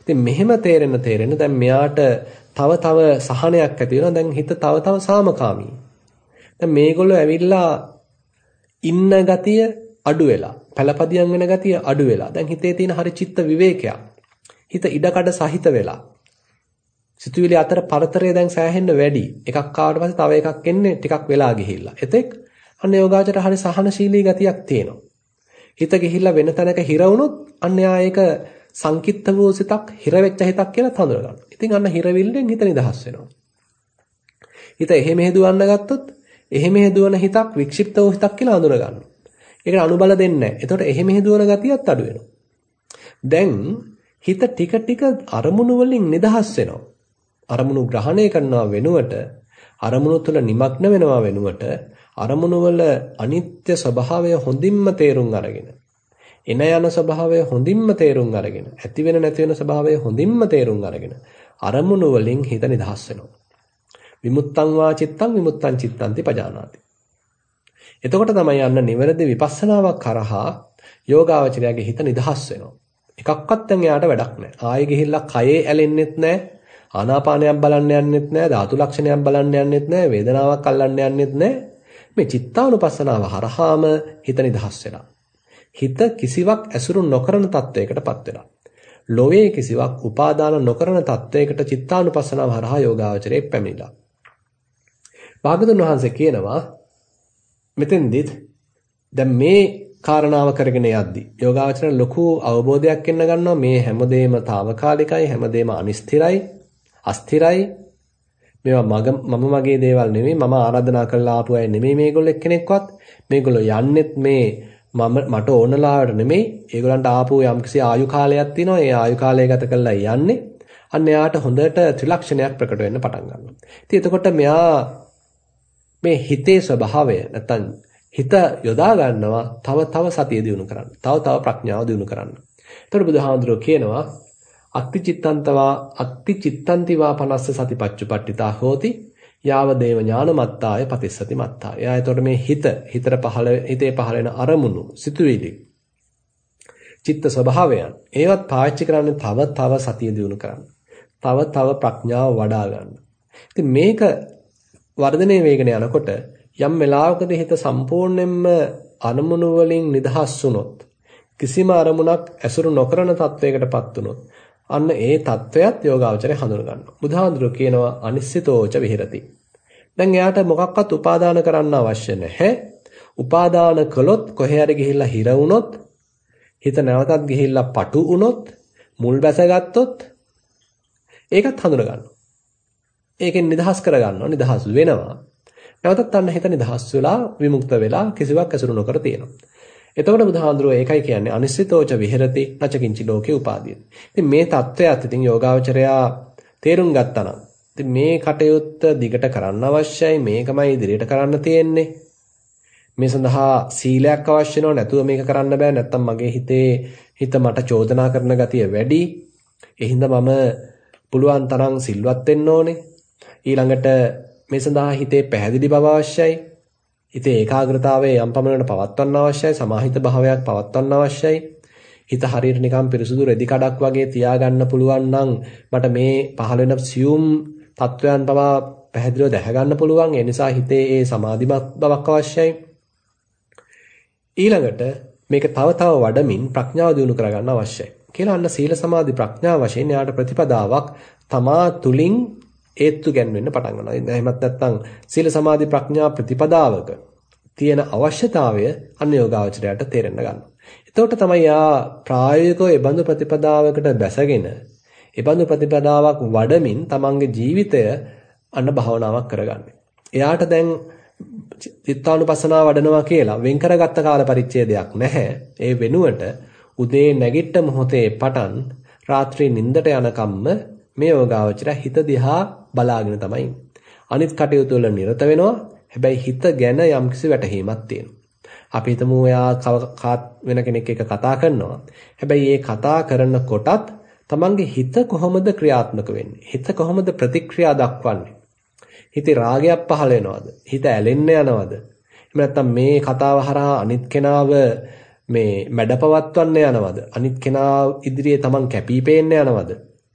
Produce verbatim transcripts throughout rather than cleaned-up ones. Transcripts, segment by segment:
ඉතින් මෙහෙම තේරෙන තේරෙන දැන් මෙයාට තව තව සහනයක් ඇති වෙනවා. දැන් හිත තව තව සාමකාමී. දැන් මේගොල්ලෝ ඇවිල්ලා ඉන්න ගතිය අඩු වෙලා, පළපදියම් වෙන ගතිය අඩු වෙලා. දැන් හිතේ තියෙන හරි චිත්ත විවේකයක්. හිත ඉඩකඩ සහිත වෙලා. සිතුවිලි අතර පරතරය දැන් සෑහෙන්න වැඩි. එකක් ආවට පස්සේ තව එකක් එන්නේ ටිකක් වෙලා ගිහිල්ලා. එතෙක් අන්න යෝගාචරයට හරි සහනශීලී ගතියක් තියෙනවා. හිත ගිහිල්ලා වෙන තැනක හිර වුණොත් අන්න යා ඒක සංකිට්ඨ වූ සිතක්, හිර වෙච්ච හිතක් කියලා හඳුන ගන්නවා. ඉතින් අන්න හිරවිල්ලෙන් හිත නිදහස් වෙනවා. හිත එහෙ මෙහෙ දුවන්න ගත්තොත් එහෙ මෙහෙ දුවන හිතක් වික්ෂිප්ත වූ හිතක් කියලා හඳුන ගන්නවා. ඒකට අනුබල දෙන්නේ නැහැ. එතකොට එහෙ මෙහෙ දුවන ගතියත් අඩු වෙනවා. දැන් හිත ටික ටික අරමුණු වලින් නිදහස් වෙනවා. අරමුණු ග්‍රහණය කරනවා වෙනුවට, අරමුණු තුල නිමග්න වෙනවා වෙනුවට, අරමුණු වල අනිත්‍ය ස්වභාවය හොඳින්ම තේරුම් අරගෙන, එන යන ස්වභාවය හොඳින්ම තේරුම් අරගෙන, ඇති වෙන නැති වෙන ස්වභාවය හොඳින්ම තේරුම් අරගෙන, අරමුණු වලින් හිත නිදහස් වෙනවා. විමුත්තං වා චිත්තං විමුත්තං චිත්තන්ති පජානාති. එතකොට තමයි යන්න නිවැරදි විපස්සනාවක් කරහා යෝගාවචරයාගේ හිත නිදහස් වෙනවා. එකක්වත් දැන් එයාට වැඩක් නැහැ. ආයෙ ගිහිල්ලා කයේ ඇලෙන්නෙත් නැහැ. ආනාපානයක් බලන්න යන්නෙත් නැහැ. ධාතු ලක්ෂණයක් බලන්න යන්නෙත් නැහැ. වේදනාවක් අල්ලන්න යන්නෙත් නැහැ. මේ චිත්තානුපස්සනාව හරහාම හිත නිදහස් වෙනවා. හිත කිසිවක් ඇසුරු නොකරන තත්වයකටපත් වෙනවා. ලෝයේ කිසිවක් උපාදාන නොකරන තත්වයකට චිත්තානුපස්සනාව හරහා යෝගාවචරයේ පැමිණිලා. භාගතුන් වහන්සේ කියනවා මෙතෙන්දිත් දැන් මේ කාරණාව කරගෙන යද්දි යෝගාවචරණ ලොකු අවබෝධයක් එන්න ගන්නවා. මේ හැමදේම తాවකාලිකයි, හැමදේම අනිස්තිරයි, අස්තිරයි. මේවා මම මගේ දේවල් නෙමෙයි, මම ආරාධනා කරලා ආපු අය නෙමෙයි මේගොල්ලෝ එක්කෙනෙක්වත්. මේගොල්ලෝ යන්නෙත් මේ මම මට ඕනලාවට නෙමෙයි. ඒගොල්ලන්ට ආපු යම්කිසි ආයු කාලයක් තියෙනවා. ඒ ආයු කාලය ගත කරලා යන්නේ. අන්න එයාට හොඳට ත්‍රිලක්ෂණයක් ප්‍රකට වෙන්න පටන් ගන්නවා. ඉතින් එතකොට මෙයා මේ හිතේ ස්වභාවය නැත්තම් හිත යොදා ගන්නවා තව තව සතිය දිනු කරන්න. තව තව ප්‍රඥාව දිනු කරන්න. එතකොට බුදුහාමුදුරුවෝ කියනවා අත්ති චිත්තන්තවා අත්ති චිත්තන්තිවා පනස්ස සතිපච්චුපට්ඨිතා හෝති යාව දේව ඥානමත්තාය පතිස්සති මත්තා. එයා එතකොට මේ හිත හිතට පහළ හිතේ පහළ වෙන අරමුණු සිතුවිලි චිත්ත ස්වභාවයන් ඒවත් පාවිච්චි කරන්නේ තව තව සතිය දිනු කරන්න. තව තව ප්‍රඥාව වඩා ගන්න. ඉතින් මේක වර්ධනය වෙගෙන යනකොට යම් වෙලාවකදී හිත සම්පූර්ණයෙන්ම අරමුණු වලින් නිදහස් වුණොත්, කිසිම අරමුණක් ඇසුරු නොකරන තත්වයකටපත් වුණොත් අන්න ඒ තත්වයක් යෝගාවචරය හඳුන ගන්නවා. බුදුහාඳුර කියනවා අනිශ්චිතෝච විහෙරති. දැන් එයාට මොකක්වත් උපාදාන කරන්න අවශ්‍ය නැහැ. උපාදාන කළොත් කොහේ හරි ගිහිල්ලා හිර වුණොත්, හිත නැවතත් ගිහිල්ලා පටු වුණොත්, මුල් බැසගත්තොත් ඒකත් හඳුන ගන්නවා. ඒකෙන් නිදහස් කර ගන්නවා, නිදහස් වෙනවා. නැවතත් අන්න හිත නිදහස් වෙලා විමුක්ත වෙලා කිසිවක් ඇසුරු නොකර තියෙනවා. එතකොට බුදුහාඳුරෝ ඒකයි කියන්නේ අනිශ්චිතෝච විහෙරති නචකින්චි ලෝකේ උපාදීයති. ඉතින් මේ தත්වයත් ඉතින් යෝගාවචරයා තේරුම් ගත්තා නම් ඉතින් මේ කටයුත්ත දිගට කරන්න අවශ්‍යයි. මේකමයි ඉදිරියට කරන්න තියෙන්නේ. මේ සඳහා සීලයක් අවශ්‍ය වෙනව, නැතුව මේක කරන්න බෑ. නැත්තම් මගේ හිතේ හිත මට චෝදනා කරන ගතිය වැඩි. ඒ හින්දා මම පුළුවන් තරම් සිල්වත් වෙන්න ඕනේ. ඊළඟට මේ සඳහා හිතේ පැහැදිලි බව අවශ්‍යයි. හිතේ ඒකාග්‍රතාවයේ යම් පමණකට පවත්වන්න අවශ්‍යයි. සමාහිත භාවයක් පවත්වන්න අවශ්‍යයි. හිත හරියට නිකන් පිරිසුදු රෙදි කඩක් වගේ තියාගන්න පුළුවන් නම් මට මේ පහළ වෙන සියුම් තත්වයන් පවා පැහැදිලිව දැක ගන්න පුළුවන්. ඒ නිසා හිතේ ඒ සමාධිමත් බවක් අවශ්‍යයි. ඊළඟට මේක තව තව වඩමින් ප්‍රඥාව දියුණු කරගන්න අවශ්‍යයි. කියලා අන්න සීල සමාධි ප්‍රඥා වශයෙන් යාට ප්‍රතිපදාවක් තමා තුලින් ඒත්තු ගැන්වෙන්න පටන් ගන්නවා. එහෙමත් නැත්නම් සීල සමාධි ප්‍රඥා ප්‍රතිපදාවක තියෙන අවශ්‍යතාවය අන්න යෝගාවචරයට තේරෙන්න ගන්නවා. එතකොට තමයි යා ප්‍රායෝගිකව ඒ බඳු ප්‍රතිපදාවකට බැසගෙන ඒ බඳු ප්‍රතිපදාවක් වඩමින් තමන්ගේ ජීවිතය අන්න භාවනාවක් කරගන්නේ. එයාට දැන් චිත්තානුපස්සනාව වඩනවා කියලා වෙන් කරගත්ත කාල පරිච්ඡේදයක් නැහැ. ඒ වෙනුවට උදේ නැගිට මොහොතේ පටන් රාත්‍රී නිින්දට යනකම්ම මේ යෝගාවචරය හිත දිහා බලාගෙන තමයි අනිත් කටයුතු වල නිරත වෙනවා. හැබැයි හිත ගැන යම්කිසි වැටහීමක් තියෙනවා. අපි හිතමු එයා කාත් වෙන කෙනෙක් එක්ක කතා කරනවා. හැබැයි මේ කතා කරනකොටත් තමන්ගේ හිත කොහොමද ක්‍රියාත්මක වෙන්නේ? හිත කොහොමද ප්‍රතික්‍රියා දක්වන්නේ? හිතේ රාගයක් පහළ වෙනවද? හිත ඇලෙන්න යනවද? එහෙම නැත්නම් මේ කතාව හරහා අනිත් කෙනාව මේ මැඩපවත්වන්න යනවද? අනිත් කෙනා ඉදිරියේ තමන් කැපී පේන්න යනවද?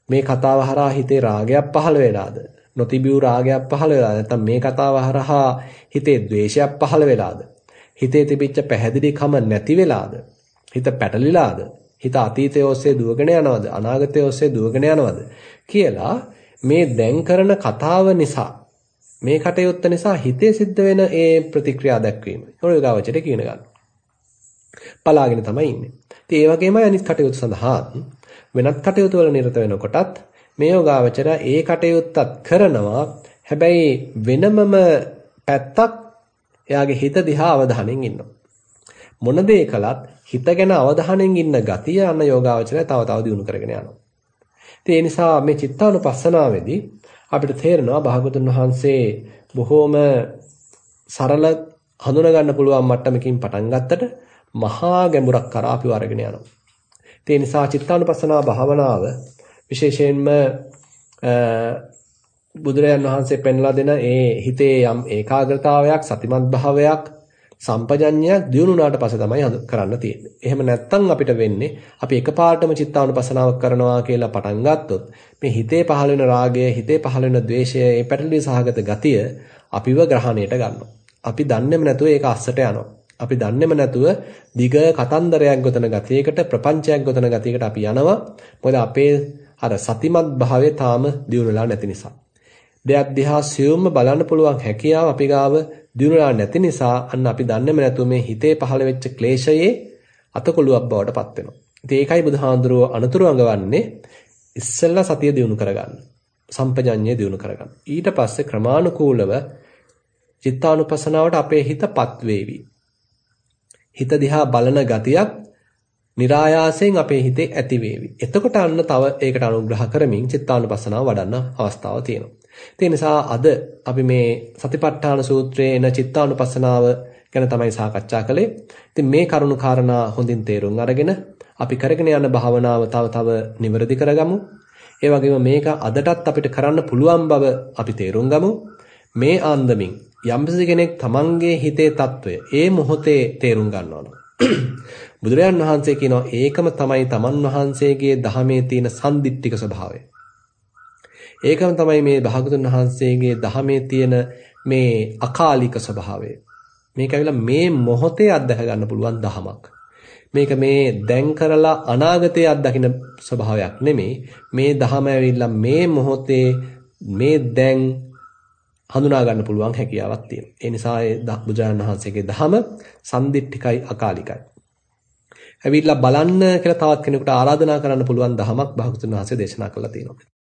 මේ කතාව හරහා හිතේ රාගයක් පහළ වෙලාද? නොතිබූ රාගයක් පහළ වෙලාද? නැත්නම් මේ කතාව හරහා හිතේ ද්වේෂයක් පහළ වෙලාද? හිතේ තිබිච්ච පැහැදිලිකම නැති වෙලාද? හිත පැටලිලාද? හිත අතීතයේ ඔස්සේ දුවගෙන යනවද? අනාගතයේ ඔස්සේ දුවගෙන යනවද? කියලා මේ දැන් කරන කතාව නිසා මේ කටයුත්ත නිසා හිතේ සිද්ධ වෙන ඒ ප්‍රතික්‍රියා දැක්වීම. ඒක යෝගාවචරය කියන ගන්න. බලාගෙන තමයි ඉන්නේ. ඉතින් ඒ වගේමයි අනිත් කටයුතු සඳහා වෙනත් කටයුතු වල නිරත වෙනකොටත් මේ යෝගාවචරය ඒ කටයුත්තත් කරනවා. හැබැයි වෙනමම පැත්තක් එයාගේ හිත දිහා අවධානයෙන් ඉන්නවා. මොන දේ කළත් හිත ගැන අවධානයෙන් ඉන්න ගතිය අන්න යෝගාවචරය තව තව දියුණු කරගෙන යනවා. ඉතින් ඒ නිසා මේ චිත්තානුපස්සනාවේදී අපිට තේරෙනවා භාගතුන් වහන්සේ බොහෝම සරල හඳුනා ගන්න පුළුවන් මට්ටමකින් පටන් ගත්තට මහා ගැඹුරක් කරා අපිව අරගෙන යනවා. ඒ නිසා චිත්තානුපස්සනා භාවනාව විශේෂයෙන්ම බුදුරජාන් වහන්සේ පෙන්ලා දෙන ඒ හිතේ යම් ඒකාග්‍රතාවයක් සතිමත් භාවයක් සම්පජඤ්ඤයක් දියුණු වුණාට පස්සේ තමයි කරන්න තියෙන්නේ. එහෙම නැත්නම් අපිට වෙන්නේ අපි එකපාරටම චිත්තානුපස්සනාව කරනවා කියලා පටන් ගත්තොත් මේ හිතේ පහළ වෙන රාගය, හිතේ පහළ වෙන ද්වේෂය, මේ පැටලී සහගත ගතිය අපිව ග්‍රහණයට ගන්නවා. අපි දන්නේම නැතුව ඒක අස්සට යනවා. අපි දන්නේම නැතුව දිග කතන්දරයක් ගොතන ගතියකට, ප්‍රපංචයක් ගොතන ගතියකට අපි යනවා. මොකද අපේ අර සතිමත් භාවය තාම දියුණුලා නැති නිසා. දෙයක් දිහා සියුම්ම බලන්න පුළුවන් හැකියාව අපි ගාව දිනුලා නැති නිසා අන්න අපි දන්නේම නැතුව මේ හිතේ පහළ වෙච්ච ක්ලේශයේ අතකොළුවක් බවට පත් වෙනවා. ඉතින් ඒකයි බුදුහාඳුරෝ අනුතුරු අඟවන්නේ ඉස්සෙල්ලා සතිය දිනු කරගන්න. සම්පජඤ්ඤය දිනු කරගන්න. ඊට පස්සේ ක්‍රමානුකූලව චිත්තානුපසනාවට අපේ හිතපත් වේවි. හිත දිහා බලන ගතියක් નિરાයාසයෙන් අපේ හිතේ ඇති වේවි. එතකොට අන්න තව ඒකට අනුග්‍රහ කරමින් චිත්තානුපසනාව වඩන්න අවස්ථාව තියෙනවා. ඒ නිසා අද අපි මේ සතිපට්ඨාන සූත්‍රයේ එන චිත්තානුපස්සනාව ගැන තමයි සාකච්ඡා කළේ. ඉතින් මේ කරුණු කාරණා හොඳින් තේරුම් අරගෙන අපි කරගෙන යන භාවනාව තව තව නිවැරදි කරගමු. ඒ වගේම මේක අදටත් අපිට කරන්න පුළුවන් බව අපි තේරුම් ගමු. මේ ආන්දමින් යම්කිසි කෙනෙක් තමන්ගේ හිතේ తত্ত্বය ඒ මොහොතේ තේරුම් ගන්නවා නම් බුදුරජාන් වහන්සේ කියනවා ඒකම තමයි තමන් වහන්සේගේ ධහමේ තියෙන සම්දිට්ඨික ස්වභාවය. ඒකම තමයි මේ භාගතුන් වහන්සේගේ ධහමේ තියෙන මේ අකාලික ස්වභාවය. මේක ඇවිල්ලා මේ මොහොතේ අත්දැක ගන්න පුළුවන් ධහමක්. මේක මේ දැන් කරලා අනාගතයේ අත්දකින්න ස්වභාවයක් නෙමෙයි. මේ ධහම ඇවිල්ලා මේ මොහොතේ මේ දැන් හඳුනා ගන්න පුළුවන් හැකියාවක් තියෙනවා. ඒ නිසා ඒ බුදුරජාණන් වහන්සේගේ ධහම සම්දිට්ඨිකයි අකාලිකයි. ඇවිල්ලා බලන්න කියලා තවත් කෙනෙකුට ආරාධනා කරන්න පුළුවන් ධහමක් භාගතුන් වහන්සේ දේශනා කළා තියෙනවා.